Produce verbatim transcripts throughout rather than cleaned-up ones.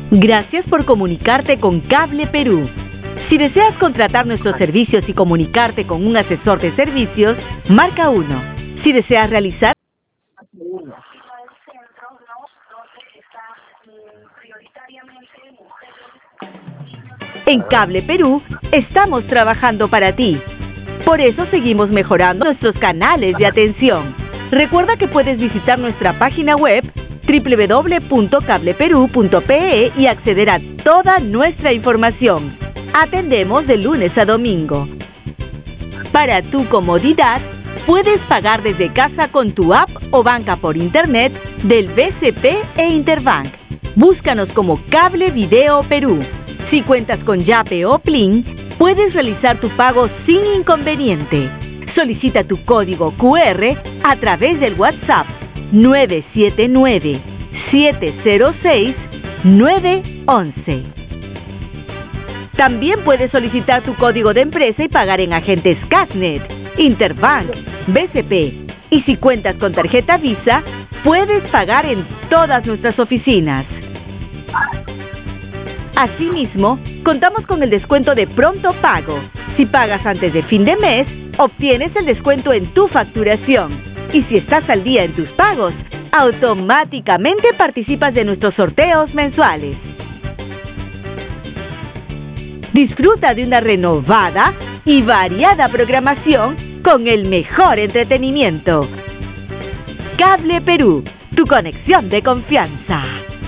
Gracias por comunicarte con Cable Perú. Si deseas contratar nuestros servicios y comunicarte con un asesor de servicios, marca uno. Si deseas realizar... En Cable Perú, estamos trabajando para ti. Por eso seguimos mejorando nuestros canales de atención. Recuerda que puedes visitar nuestra página web doble u doble u doble u punto cable perú punto pe e y acceder a toda nuestra información. Atendemos de lunes a domingo. Para tu comodidad, puedes pagar desde casa con tu app o banca por internet del B C P e Interbank. Búscanos como Cable Video Perú. Si cuentas con Yape o Plin, puedes realizar tu pago sin inconveniente. Solicita tu código cu erre a través del WhatsApp nueve siete nueve, siete cero seis, nueve once. También puedes solicitar tu código de empresa y pagar en agentes Casnet, Interbank, B C P. Y si cuentas con tarjeta Visa, puedes pagar en todas nuestras oficinas. Asimismo, contamos con el descuento de pronto pago. Si pagas antes de fin de mes, obtienes el descuento en tu facturación. Y si estás al día en tus pagos, automáticamente participas de nuestros sorteos mensuales. Disfruta de una renovada y variada programación con el mejor entretenimiento. Cable Perú, tu conexión de confianza.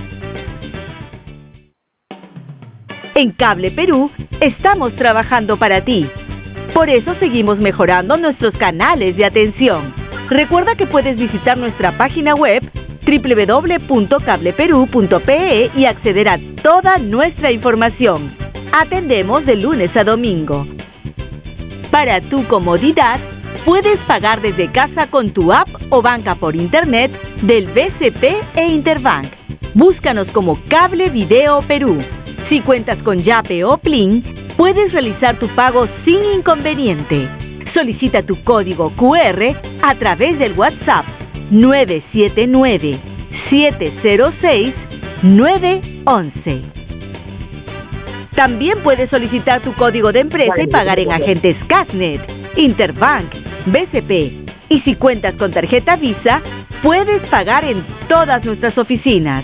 En Cable Perú, estamos trabajando para ti. Por eso seguimos mejorando nuestros canales de atención. Recuerda que puedes visitar nuestra página web doble u doble u doble u punto cable perú punto pe e y acceder a toda nuestra información. Atendemos de lunes a domingo. Para tu comodidad, puedes pagar desde casa con tu app o banca por internet del B C P e Interbank. Búscanos como Cable Video Perú. Si cuentas con Yape o Plin, puedes realizar tu pago sin inconveniente. Solicita tu código cu erre a través del WhatsApp nueve siete nueve, siete cero seis, nueve once. También puedes solicitar tu código de empresa y pagar en agentes Casnet, Interbank, B C P. Y si cuentas con tarjeta Visa, puedes pagar en todas nuestras oficinas.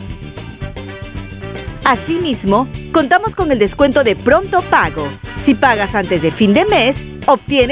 Asimismo, contamos con el descuento de pronto pago. Si pagas antes de fin de mes, obtienes